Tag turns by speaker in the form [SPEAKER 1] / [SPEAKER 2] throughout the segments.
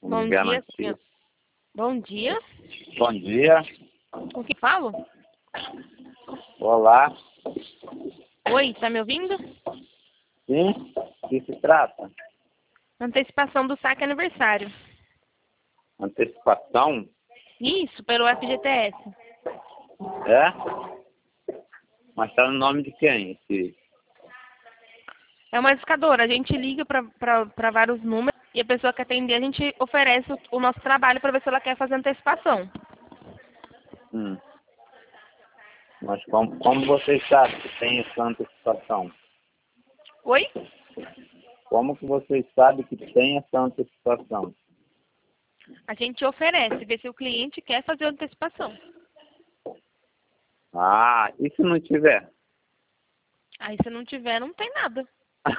[SPEAKER 1] Bom dia, senhor.
[SPEAKER 2] garantia.
[SPEAKER 1] Bom dia.
[SPEAKER 2] Bom dia.
[SPEAKER 1] Com quem falo?
[SPEAKER 2] Olá.
[SPEAKER 1] Oi, tá me ouvindo?
[SPEAKER 2] Sim? O que se trata?
[SPEAKER 1] Antecipação do saque aniversário.
[SPEAKER 2] Antecipação?
[SPEAKER 1] Isso, pelo FGTS.
[SPEAKER 2] É? Mas tá no nome de quem?
[SPEAKER 1] É uma discadora. A gente liga para vários números e a pessoa que atender, a gente oferece o nosso trabalho para ver se ela quer fazer antecipação.
[SPEAKER 2] Hum. Mas como vocês sabem que tem essa antecipação?
[SPEAKER 1] Oi?
[SPEAKER 2] Como que vocês sabem que tem essa antecipação?
[SPEAKER 1] A gente oferece, vê se o cliente quer fazer antecipação.
[SPEAKER 2] Ah, e se não tiver?
[SPEAKER 1] Aí se não tiver, não tem nada.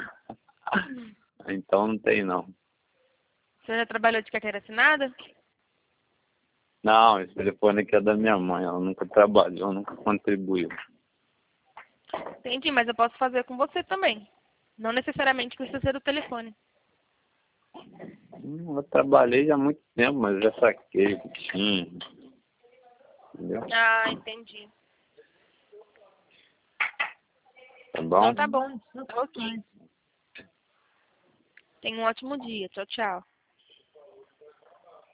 [SPEAKER 2] Então não tem não.
[SPEAKER 1] Você já trabalhou de carteira assinada?
[SPEAKER 2] Não, esse telefone aqui é da minha mãe, ela nunca trabalhou, nunca contribuiu.
[SPEAKER 1] Entendi, mas eu posso fazer com você também. Não necessariamente precisa ser do telefone.
[SPEAKER 2] Eu trabalhei já há muito tempo, mas já saquei o que tinha. Entendeu?
[SPEAKER 1] Ah, entendi.
[SPEAKER 2] Tá bom?
[SPEAKER 1] Então tá bom. Ok. Tenha um ótimo dia. Tchau, tchau.